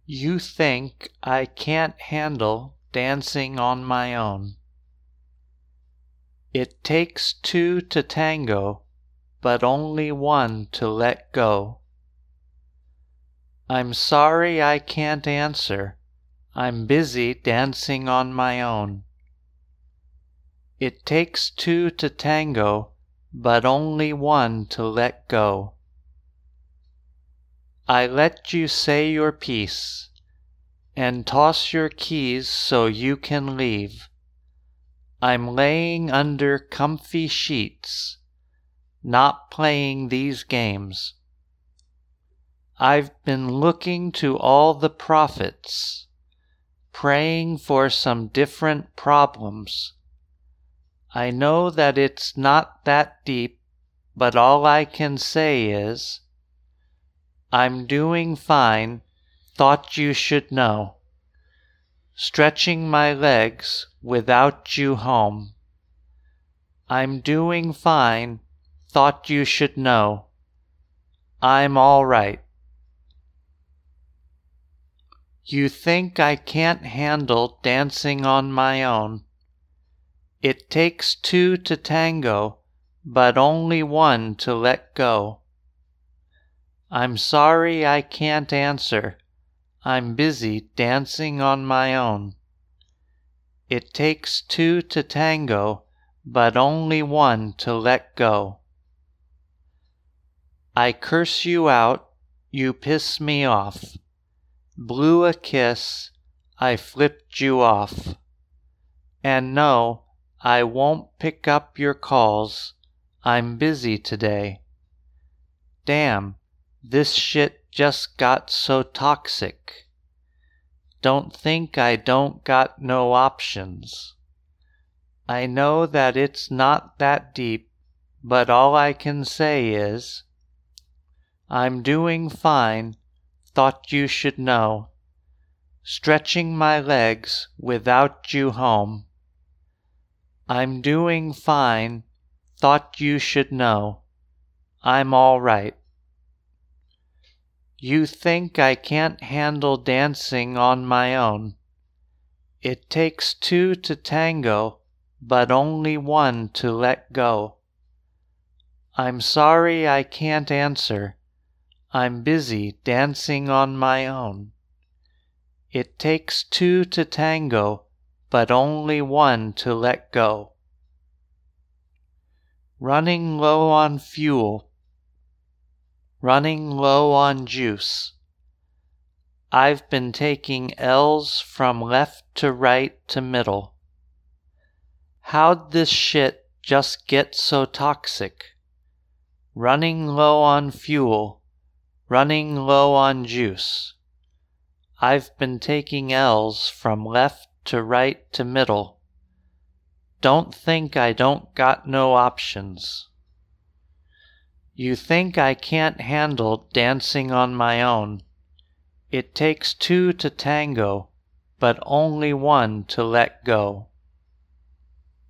You think I can't handle dancing on my own. It takes two to tango, but only one to let go. I'm sorry I can't answer. I'm busy dancing on my own. It takes two to tango, but only one to let go. I let you say your piece, and toss your keys so you can leave. I'm laying under comfy sheets, not playing these games. I've been looking to all the prophets, praying for some different problems. I know that it's not that deep, but all I can say is, I'm doing fine, thought you should know. Stretching my legs without you home. I'm doing fine, thought you should know. I'm all right. You think I can't handle dancing on my own. It takes two to tango, but only one to let go. I'm sorry I can't answer. I'm busy dancing on my own. It takes two to tango, but only one to let go. I curse you out, you piss me off. Blew a kiss, I flipped you off. And no, I won't pick up your calls. I'm busy today. Damn, this shit just got so toxic. Don't think I don't got no options. I know that it's not that deep, but all I can say is, I'm doing fine, thought you should know. Stretching my legs without you home. I'm doing fine, thought you should know. I'm all right. You think I can't handle dancing on my own. It takes two to tango, but only one to let go. I'm sorry I can't answer. I'm busy dancing on my own. It takes two to tango, but only one to let go. Running low on fuel. Running low on juice. I've been taking L's from left to right to middle. How'd this shit just get so toxic? Running low on fuel, running low on juice. I've been taking L's from left to right to middle. Don't think I don't got no options. You think I can't handle dancing on my own. It takes two to tango, but only one to let go.